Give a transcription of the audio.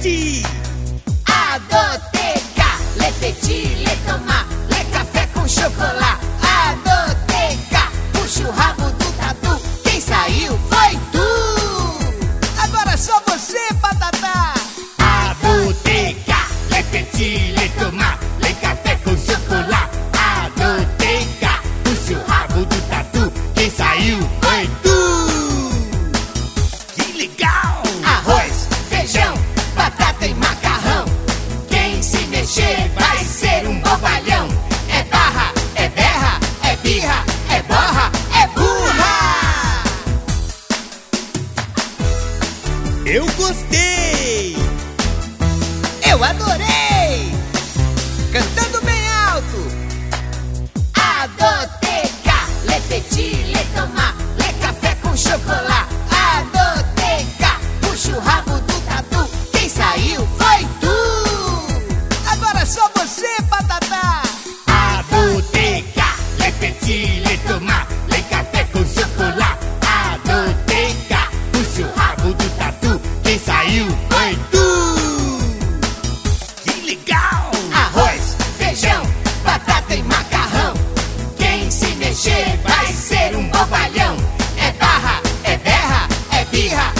petit. Adoteca, le petit, le tomar, le café com chocolate. Adoteca, puxa o rabo do tatu, quem saiu foi tu. Agora é só você, Patatá. Adoteca, le petit, le tomar, le café com chocolate. Adoteca, puxa o rabo do tatu, quem saiu foi tu. Que legal! Arroz, feijão, batata e macarrão. Quem se mexer vai ser um bobalhão. É barra, é berra, é birra, é borra, é burra. Eu gostei! Eu adorei! Cantando bem alto. Adoteca, le petit, le tomar, le café com chocolate. Adoteca, puxa o rabo do tatu, quem saiu foi tu. Agora é só você, Patatá. Adoteca, le petit, le tomar, le café com chocolate. Adoteca, puxa o rabo do tatu, quem saiu foi tu. Que legal! Arroz, feijão, batata e macarrão. Quem se mexer vai ser um bobalhão. É barra, é berra, é birra,